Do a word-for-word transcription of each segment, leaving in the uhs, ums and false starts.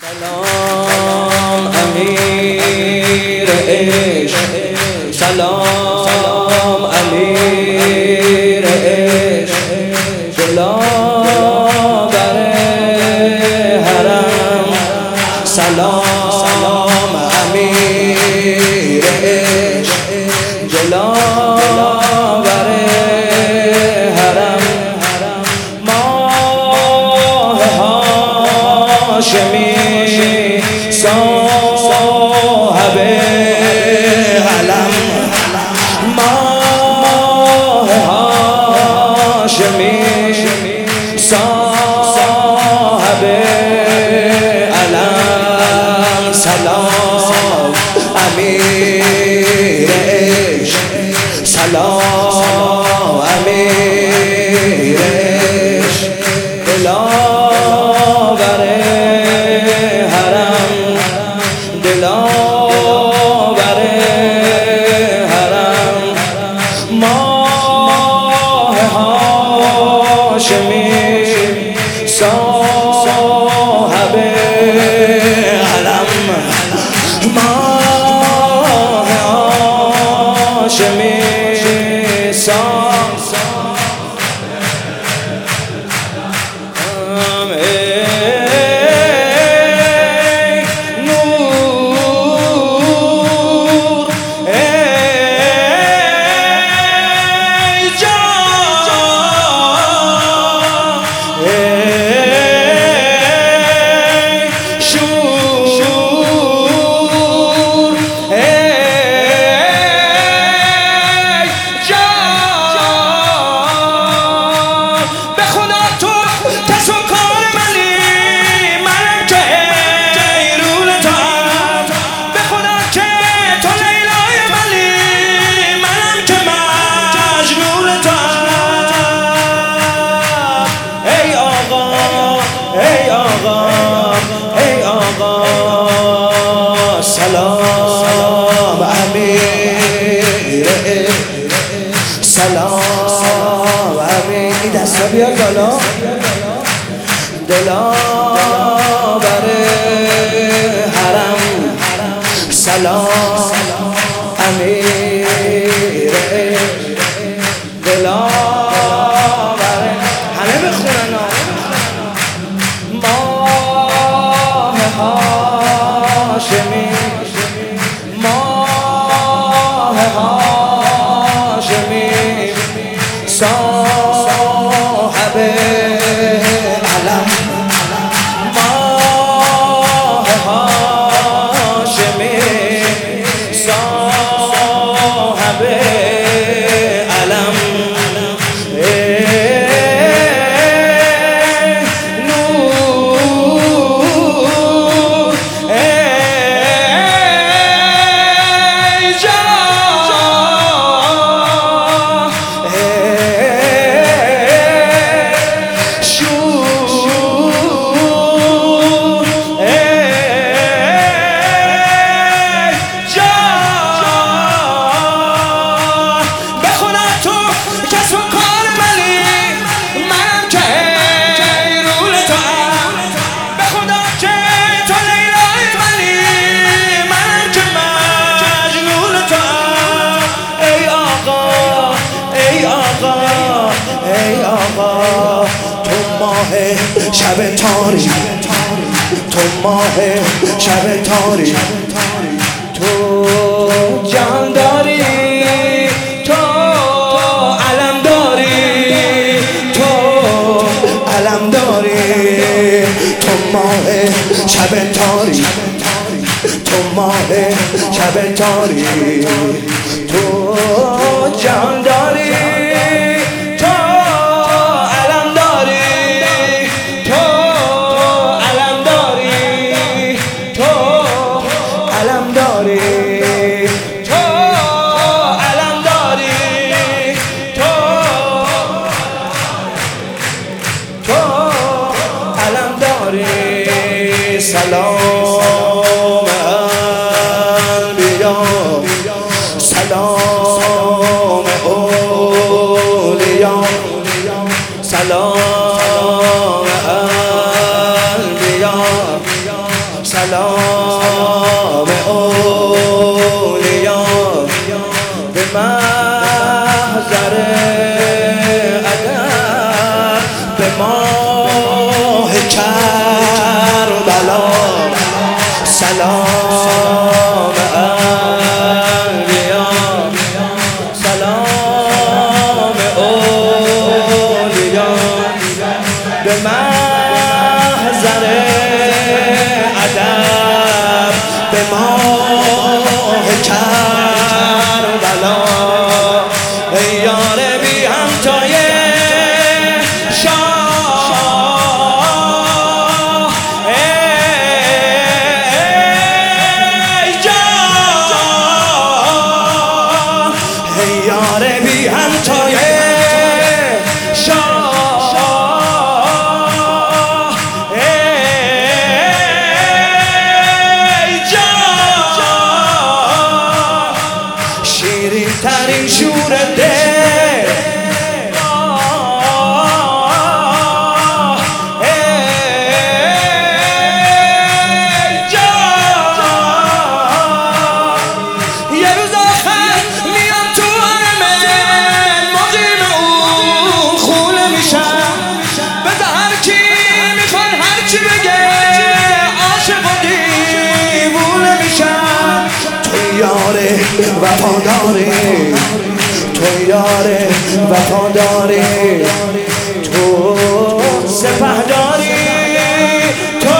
سلام امیر عشق، سلام امیر عشق، دلاور حرم. سلام امیر عشق، دلاور حرم. ماه هاشمی صاحب علم، ماه هاشمی صاحب علم. سلام امیر عشق، سلام امیر عشق، دلاور دلاور حرم. ماه هاشمی صاحب علم، ماه هاشمی صاحب سلام امیر سلام امیر. این دستا بیاد بالا. دلاور حرم، سلام امیر دلاور. همه بخونن. ماه هاشمی، ماه هاشمی صاحب علم، ماه هاشمی صاحب علم. ای آقا تو ماه شب تاریک، تو ماه شب تاریک، تو جان داری، تو علم داری، تو علم داری. تو ماه شب تاریک، تو ماه شب تاریک، تو جان داری، سلام انبیا، سلام اولیا، سلام انبیا، سلام اولیا به محضر ادب به ماه کربلا سلام انبیا سلام اولیا به محضر ادب به ماه کربلا ای یار بی همتای شاه ای جان ای یار بی همتای ترین شور دل یه روز آخر میام تو من مقیم اون خونه میشم بده هر کی میخوان هرچی بگه عاشق و دیوونه میشم تو یاره وفاداری تو یاره وفاداری تو سپهداری تو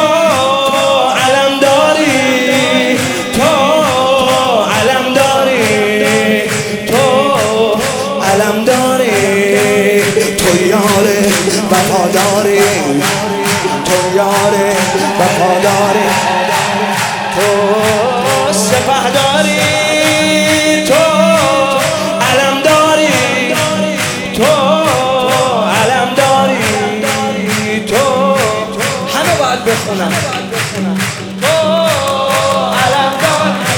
علمداری تو علمداری تو علمداری تو یاره وفاداری تو یاره وفاداری تو سپهداری تو علمداری تو علمداری تو همه باید بخونم تو علمداری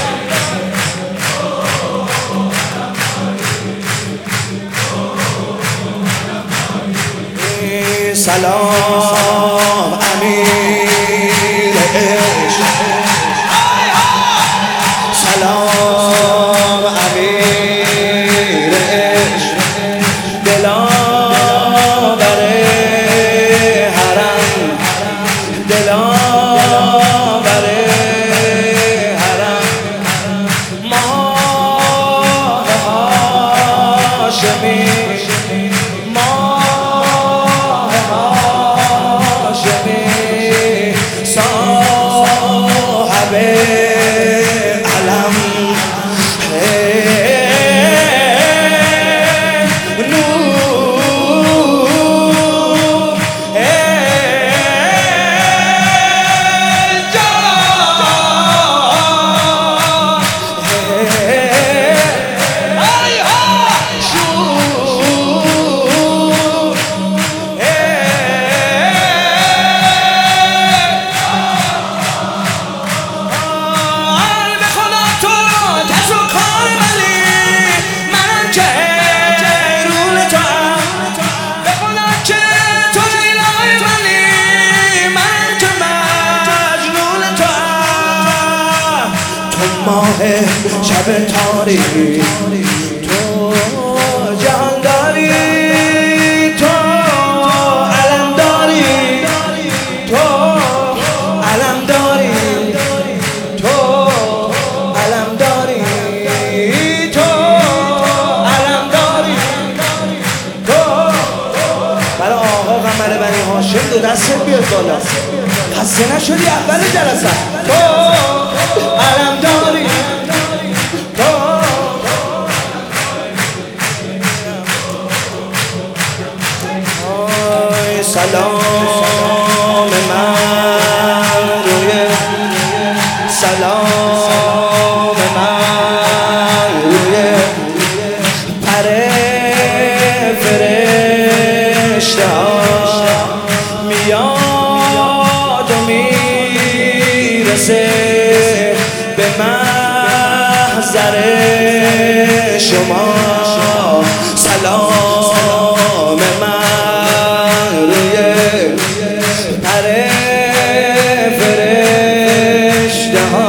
سلام امیر عشق سلام امیر عشق دلاور حرم دلاور حرم ماه هاشمی ماه هاشمی صاحب علم ماه شب تاریک تو جانداری تو علمداری تو علمداری تو علمداری تو علمداری تو برای آقا قمر بنی هاشم دو دستت بیاد بالا خسته نشدی اول جلسه تو علمداری تو آی سلام من روی سلام من روی پر فرشته ها میاد و میرسه به محضر شما سلام من روی پر فرشته اشتها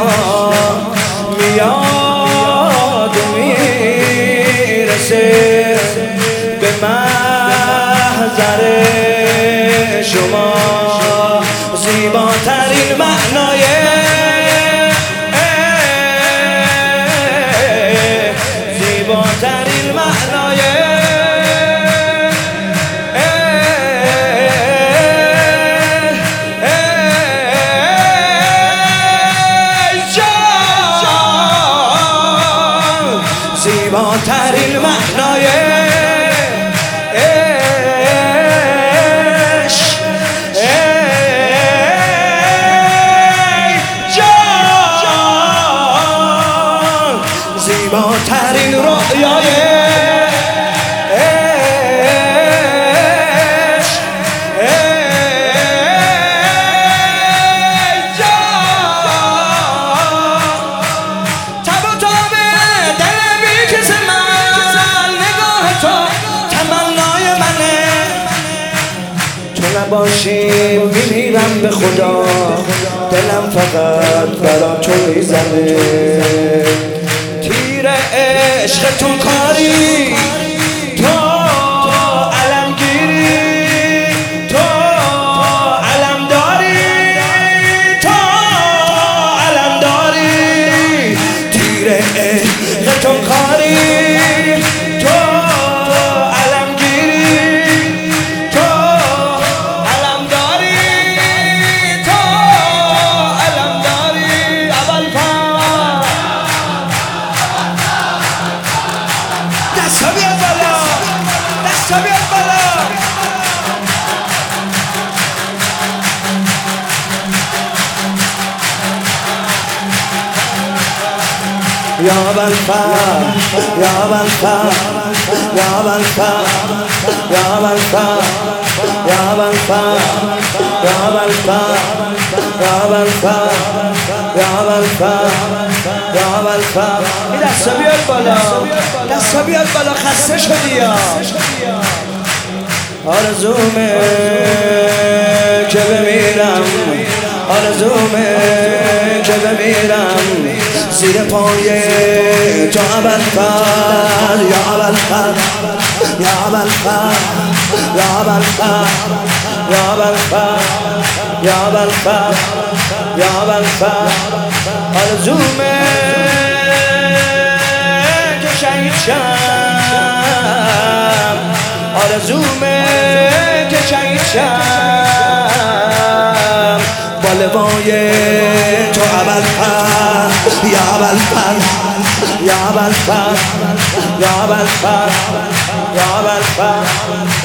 میاد و میرسه به محضر شما زیباترین معنای زیباترین معنای زیباترین معنای عشق ای جان زیباترین رویای عشق ای جان تب و تاب دل بیکس من نگاه تو تمنای منه تو نباشی میمیرم به خدا دلم فقط برا تو میزنه تیر عشقتون کاری تو علمگیری تو علمداری تو علمداری تیر عشقتون کاری تو علمگیری تو علمداری تو علمداری اول پا دستا بیاد بالا دستا بیاد بالا یا بلفر یا بلفر یا بلفر یا بلفر یا بلفر یا بلفر یا بلفر یا بلفر یا بلفر این دستا بیاد بالا دستا بیاد بالا خسته شدی یا آرزومه که بمیرم آرزومه که بمیرم زیر پای تو ابوالفضل یا ابوالفضل یا ابوالفضل یا ابوالفضل یا ابوالفضل یا ابوالفضل یا ابوالفضل آرزومه که شهید شم آرزومه که شهید شم با لوای تو ابوالفضل یا ابوالفضل یا ابوالفضل یا ابوالفضل یا ابوالفضل